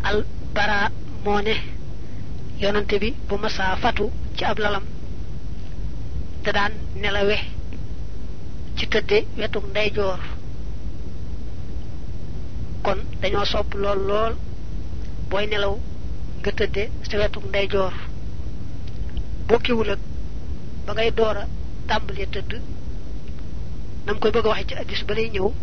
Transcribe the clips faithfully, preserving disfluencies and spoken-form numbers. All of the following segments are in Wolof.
al bara moo ne yonante bi bu masa fatu ci ab lalam te daan nelawe ci tëdde wetuk ndeyjoor kon dañoo sopp lool lool booy nelaw nga tëdde sa wetuk ndeyjoor bokkiwul ak ba ngay doora tàmbali tëdd nam koy bëgg a waxe ci hadis ba lay ñëw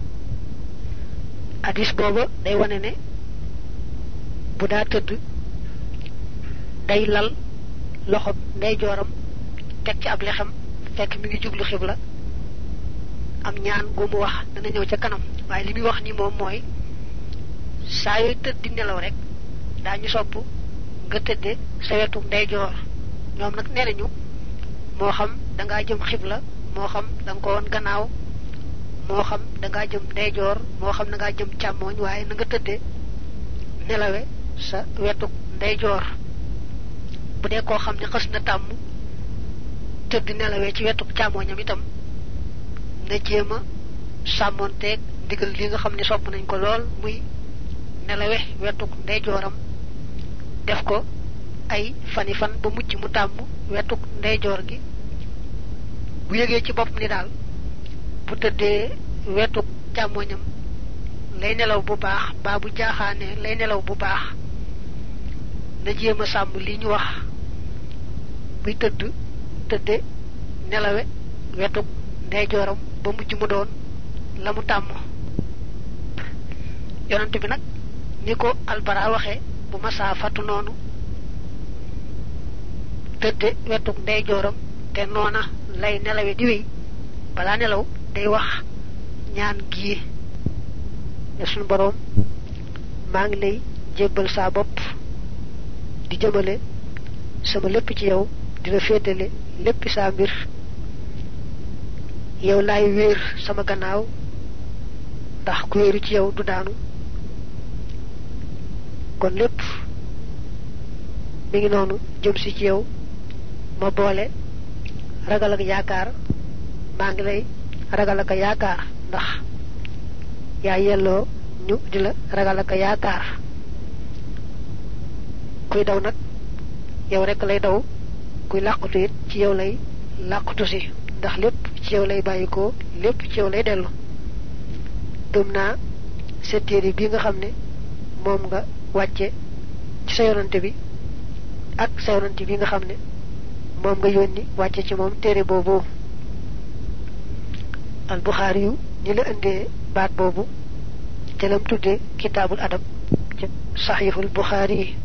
hadis booba day wane ne bu daa tëdd day lal loxo ndeyjooram teg ci ab lexam fekk mi ngi jublu xibla am ñaan gu mu wax dana ñëw ca kanam waaye li muy wax ni moom mooy saa yooy tëdd di nelaw rek daañu sopp nga tëdde sa wetu ndeyjoor ñoom nag nee nañu moo xam da ngaa jëm xibla moo xam da nga ko woon gannaaw moo xam da ngaa jëm ndeyjoor moo xam da ngaa jëm càmmooñ waaye na nga tëdde nelawe sa wetu ndeyjoor bu dee koo xam ne xës na tàmm tëdd nelawee ci wetu càmmooñam itam na jéem a sàmmonteeg ndigal li nga xam ne sopp nañ ko lool muy nelawe wetu ndeyjooram def ko ay fani fan ba mucc mu tàmm wetu ndeyjoor gi bu yëgee ci bopp ni daal bu tëddee wetu càmmooñam lay nelaw bu baax baa bu jaaxaane lay nelaw bu baax na jéem a sàmm li ñu wax muy tëdd tëdde nelawe wetu ndeyjooram ba mujj mu doon la mu tàmm yonante bi nag ni ko albara waxe bu masa fatu noonu tëdde wetu ndeyjooram te noona lay nelawe di wéy balaa nelaw day wax ñaan gii ne sunu boroom maa ngi lay jébbal saa bopp di jëmale sama lépp ci yow dina féetale lépp saa mbir yow laay wéer sama gannaaw ndax ku wéeru ci yow du daanu kon lépp mi ngi noonu jëm si ci yow ma boole ragal ak yaakaar maa ngi lay ragal ak yaakaar ndax yaa yelloo ñu di la ragal ak yaakaar kuy daw nag yow rek lay daw kuy làqutu it ci yow lay làqutu si ndax lépp ci yow lay bàyyikoo lépp ci yow lay dellu gëm naa sa téere bi nga xam ne moom nga wàcce ci sa yonante bi ak sa yonante bi nga xam ne moom nga yónni wàcce ci moom téere boobu al Bukhari yu ñi la indee baat boobu ca lam tudde kitaabul adab ca saxiixul Bukhari